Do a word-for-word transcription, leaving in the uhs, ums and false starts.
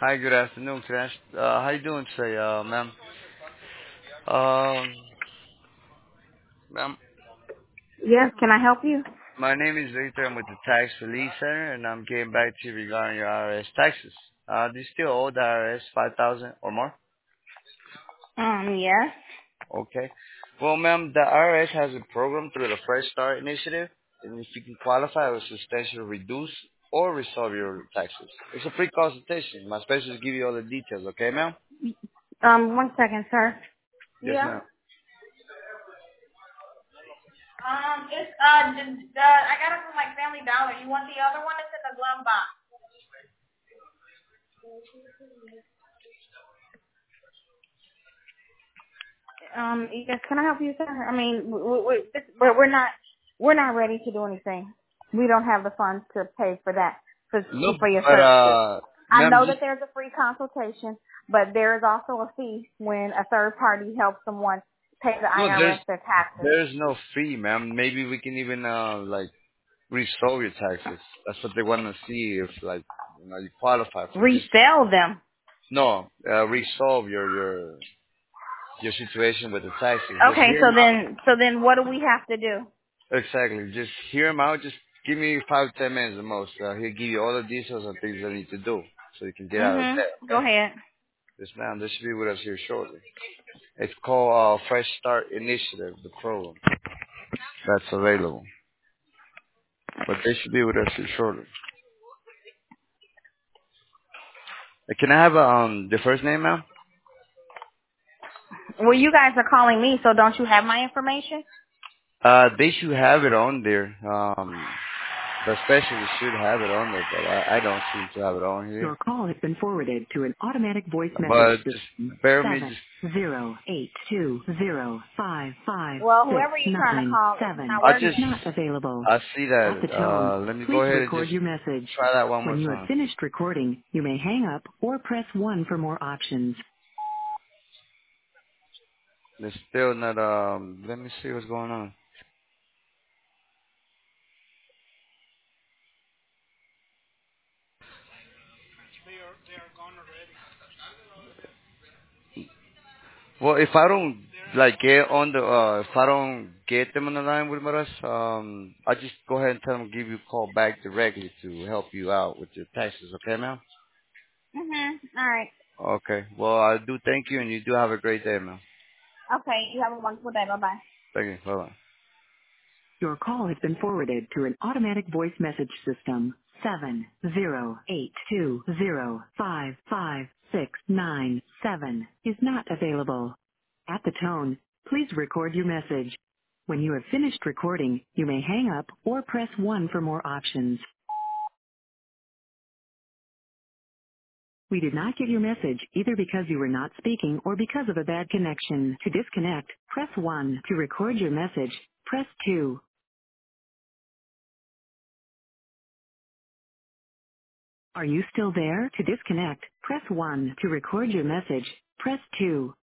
Hi, good afternoon. Can I, ask- uh, how you doing today, uh, ma'am? Um, ma'am, Yes, can I help you? my name is Victor. I'm with the Tax Relief Center, and I'm getting back to you regarding your I R S taxes. Uh, do you still owe the I R S five thousand or more? Um, yes. Okay. Well, ma'am, the I R S has a program through the Fresh Start Initiative, and if you can qualify, it will substantially reduce or resolve your taxes. It's a free consultation. My specialist give you all the details. Okay, ma'am? Um, one second, sir. Yes, Yeah. ma'am. Um, it's uh, the, the I got it from like Family Dollar. You want the other one? It's in the glove box. Um, yes. Can I help you, sir? I mean, we, we, this, we're we're not we're not ready to do anything. We don't have the funds to pay for that for No, for your but services. uh, I ma'am, know just that there's a free consultation, but there is also a fee when a third party helps someone pay the no, there's I R S their taxes. there's no fee, ma'am. Maybe we can even uh like resolve your taxes. That's what they want to see if like you know you qualify for this. Resell them. No, uh, resolve your your your situation with the taxes. Just Okay, hear so them out. then, so then what do we have to do? Exactly. Just hear him out. Just give me five ten minutes at most. Uh, he'll give you all the details and things I need to do so you can get out of Mhm. debt. Go Okay. ahead. Yes, ma'am. This should be with us here shortly. It's called uh, Fresh Start Initiative, the program that's available. But they should be with us here shortly. Uh, Can I have um the first name, ma'am? Well, you guys are calling me, so don't you have my information? Uh, they should have it on there. Um, the specialist should have it on there, but I, I don't seem to have it on here. Your call has been forwarded to an automatic voice message But just system. bear me, Seven just zero eight two zero five five Well, six whoever you're trying to nine call is seven not I is just working. not available. I see At that. the tone, Uh, let me go please ahead and just record your message. try that one more When you have time. finished recording, you may hang up or press one for more options. It's still not. Um, let me see what's going on. Well, if I don't like get on the, uh, if I don't get them on the line with us, um, I just go ahead and tell them to give you a call back directly to help you out with your taxes. Okay, ma'am? Mhm. All right. Okay. Well, I do thank you, and you do have a great day, ma'am. Okay. You have a wonderful day. Bye bye. Thank you. Bye bye. Your call has been forwarded to an automatic voice message system. Seven zero eight two zero five five six nine seven is not available. At the tone, please record your message. When you have finished recording, you may hang up or press one for more options. We did not get your message either because you were not speaking or because of a bad connection. To disconnect, press one. To record your message, press two. Are you still there? To disconnect, press one. To record your message, press two.